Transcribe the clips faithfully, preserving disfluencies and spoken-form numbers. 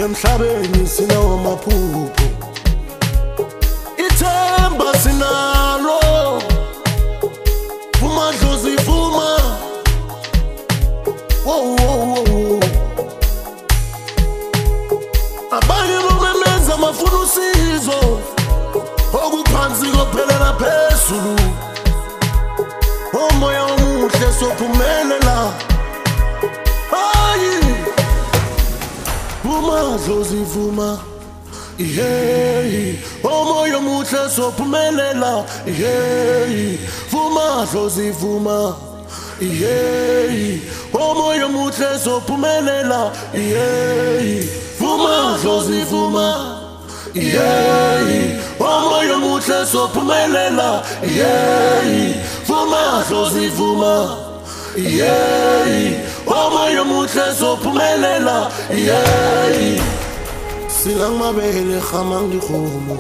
emhlabeni sinawo amaphupho, ithemba sinalo, vuma dlozi vuma. Wow, wow, wow. Abanye bomemeza bafuna usizo, okuphansi kophelela phezulu. Umoya omuhle sophumelela. Hayi vuma dlozi vuma, yeah. Umoya omuhle sophumelela, yeah. Vuma dlozi vuma, yeah. Umoya omuhle sophumelela, yeah. Vuma dlozi vuma, yeah. Umoya omuhle sophumelela, yeah. Vuma dlozi vuma, yeah. Umoya omuhle sophumelela, yeah. Silang mabele khamang dikgomo,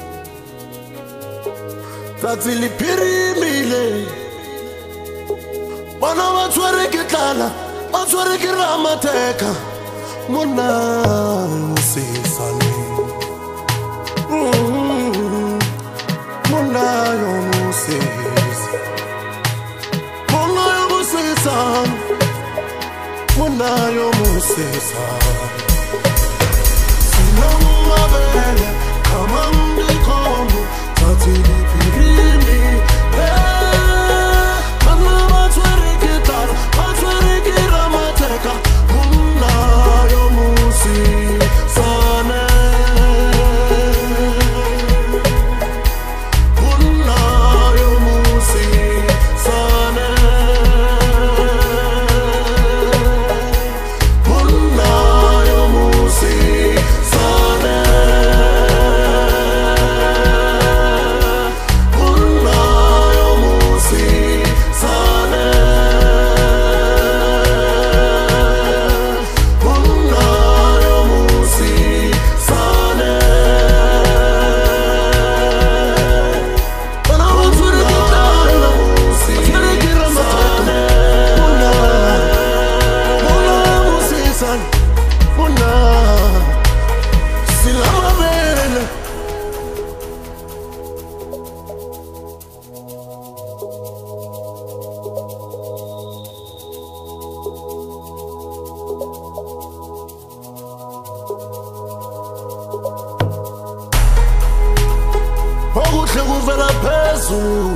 tsatsi le phirimile. Bana ba tshwere ke tlala, ba tshwere ke ramatheka. Monna mosesane, monna yo mosesa, monna yo mosesa, monna yo mosesa. Silang mabele khamang dikgomo, tsatsi le phirimile. Okuhle kuvela phezulu,